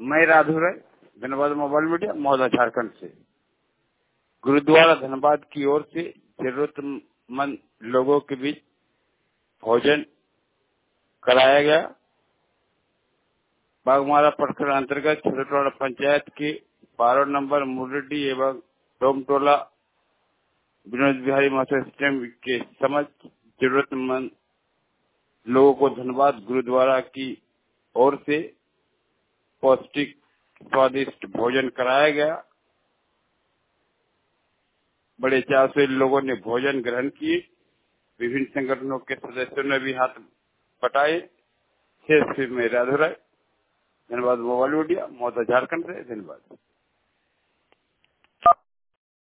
मैं Radhu Rai, Dhanbad mobile media, Mauda, Jharkhand से। गुरुद्वारा धनबाद की ओर से जरूरतमंद लोगों के बीच भोजन कराया गया। बागमारा प्रखंड अंतर्गत छोटवाड़ा पंचायत के 12 नंबर मुरडी एवं डोमटोला विनोद बिहारी मास्टर सिस्टम के समस्त जरूरतमंद लोगों को धनबाद गुरुद्वारा की ओर से पौष्टिक स्वादिष्ट भोजन कराया गया। बड़े चाव से लोगों ने भोजन ग्रहण किए। विभिन्न संगठनों के सदस्यों ने भी हाथ बटाए। शेष में राधु राय, धनबाद मोबाइल मीडिया, मौदा, झारखंड से। धन्यवाद।